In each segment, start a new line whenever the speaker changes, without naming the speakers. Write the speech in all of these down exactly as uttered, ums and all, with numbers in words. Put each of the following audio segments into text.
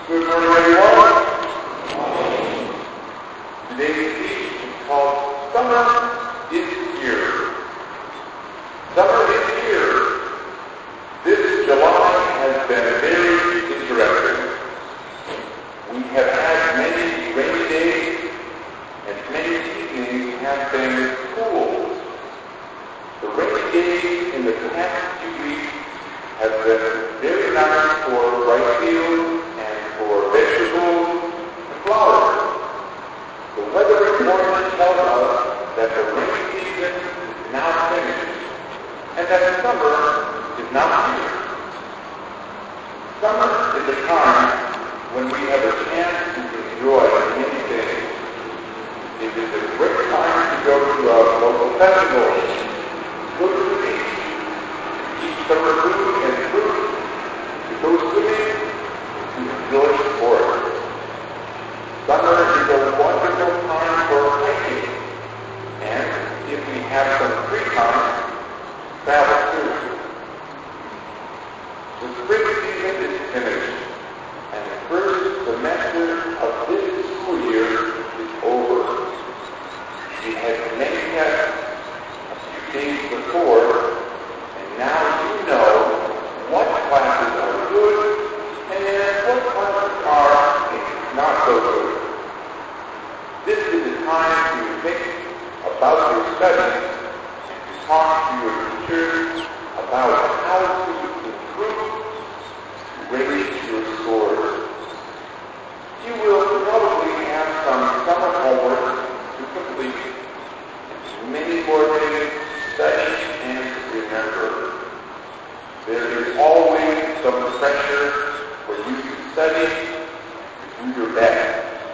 Good morning, everyone. Today's speech is called Summer is Here. Summer is here. This July has been very interesting. We have had many rainy days, and many evenings have been cool. The rainy days in the past few weeks have been very nice for rice fields and for vegetables and flowers. The weather report tells us that the rainy season is now finished and that summer is now here. Summer is a time when we have a chance to enjoy many things. It is a great time to go to a local festival, go to the beach, eat summer food and fruit, to go swimming, to enjoy sports. Summer is a wonderful time for hiking, and if we have some free time, travel too. The spring season is finished, and the first semester of this school year is over. We had many tests a few days before, and now you know what classes are good and what classes are not so good. This is the time to think about your studies and to talk to your teachers about how to improve to raise your scores. You will probably have some summer homework to complete, and many more things to study and remember. There is always some pressure for you to study and do your best.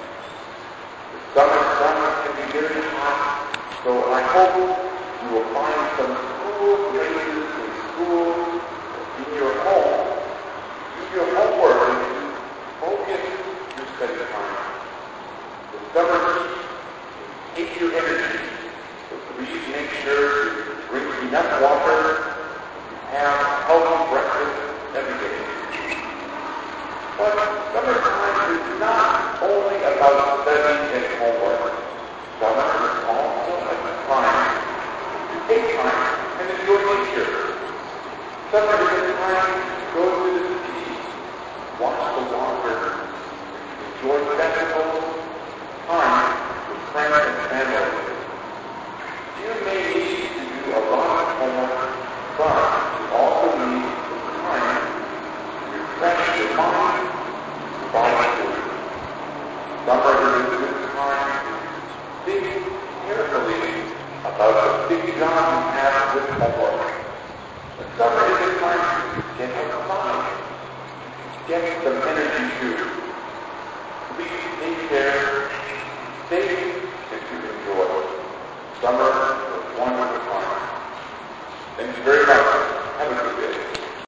The summer sun can be very hot, so I hope you will find some cool places in school or in your home. Do your homework and focus your study time. The summer heat can take your energy, so please make sure to drink enough water and have a healthy breakfast every day. But summertime is not only about study and homework. Summer is also a time to take time and enjoy nature. Summer is a time to go to the sea, watch the water, enjoy festivals, time with friends and family. You may need to do a lot of homework, but you also need some time to refresh your mind and body too. Summer is a good time to think carefully about the big job you have with homework. But summer is a time to get outside, get some energy too. Please take care, stay safe, and to enjoy. Summer is a wonderful time. Thank you very much.